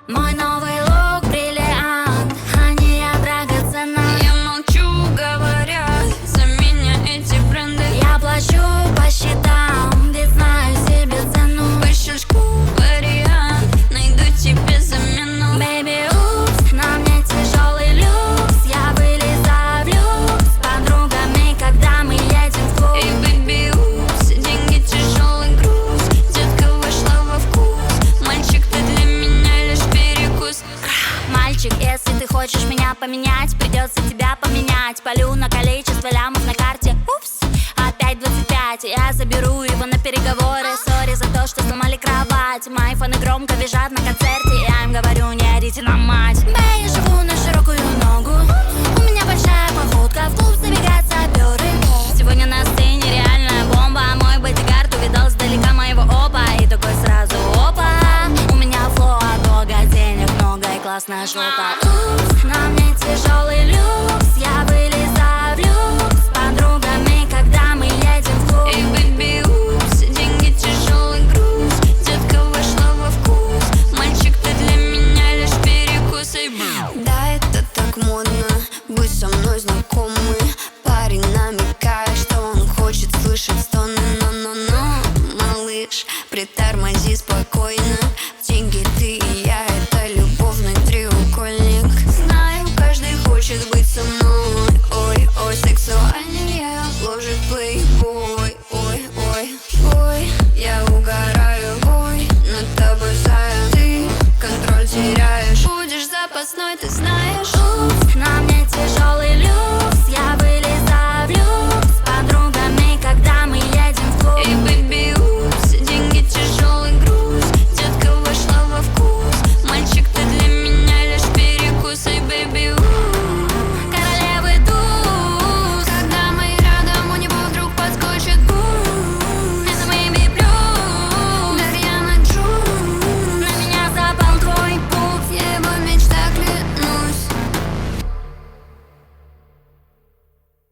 Мой новый лук бриллиант, а не я драгоценна. Я молчу, говорят за меня эти бренды. Я плачу по счетам, ведь знаю себе цену. По щелчку вариант, найду тебе замену. Baby, упс, на мне тяжелый люкс. Я вылезаю в люкс с подругами, когда мы едем в клуб. Эй, baby, упс, деньги тяжелый груз. Детка вошла во вкус. Мальчик, ты для меня лишь перекус. Мальчик, если ты хочешь меня поменять, придется тебя поменять. Полю на количество лямов на карте. Упс, опять 25. Я заберу его на переговоры. Сори за то, что сломали кровать. Мои фаны громко визжат на концерте. Я им говорю, не орите на мать. Бэй, я живу на широкую ногу. У меня большая походка, в клуб забегают саперы. Сегодня на сцене реальная бомба. Мой бодигард увидал сдалека моего опа. И такой сразу опа. У меня флоу от бога, денег много и классная жопа. Упс, на мне тяжелый люкс. Я вылезаю в люкс с подругами, когда мы едем в клуб. Эй, baby, упс, деньги тяжелый груз. Детка вошла во вкус. Мальчик, ты для меня лишь перекус. Эй, Да, это так модно, быть со мной знакомый. Парень намекает, что он хочет слышать